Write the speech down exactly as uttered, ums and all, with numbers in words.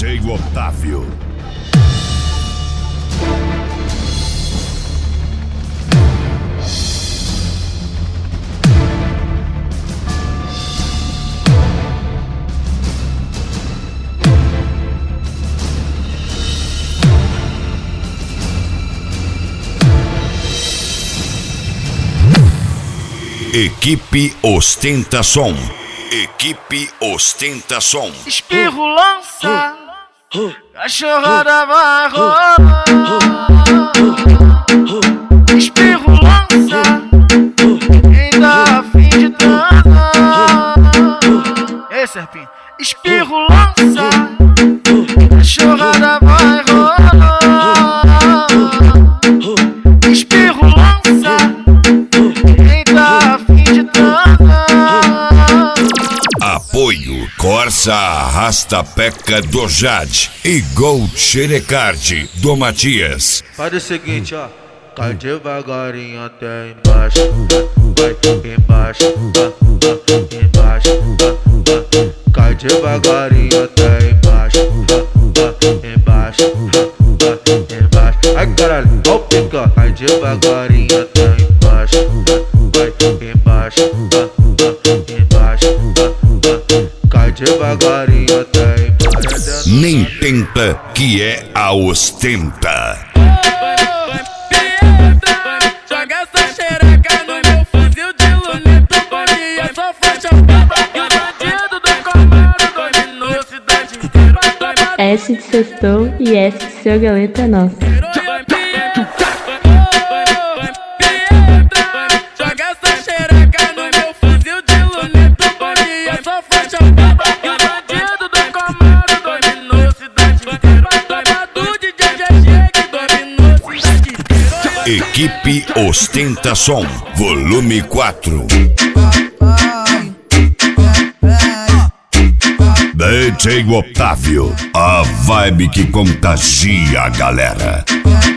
D J Otávio. Equipe Ostentação. Equipe Ostentação. Espirro lança, cachorrada vai rolar. Espirro lança, quem dá a fim de transar. Ei, Serpinho. Espirro lança, cachorrada vai rolar. Espirro lança, quem dá a fim de transar. Apoio Corsa Arrasta-Peca do Jade e Gold Xerecard do Matias. Faz o seguinte, ó. Cai devagarinho até embaixo, vai embaixo, embaixo, cai devagarinho até embaixo, embaixo, embaixo. Ai caralho, ó o pica. Cai devagarinho até embaixo, vai embaixo, embaixo, cai devagarinho até embaixo. Nem tenta que é a ostenta. Joga essa xereca no meu fuzil de luneta. Boninha só faixa preta. E o bandido do Camaro dominou a cidade inteira. S de sextou e S de seu galeta é nossa. Joga essa xereca no meu fuzil de luneta. Boninha só faixa preta. E o bandido do Camaro dominou a cidade inteira. Toma do D J G G que dominou a cidade inteira. Equipe Ostentação, volume quatro. D J Otávio, a vibe que contagia a galera.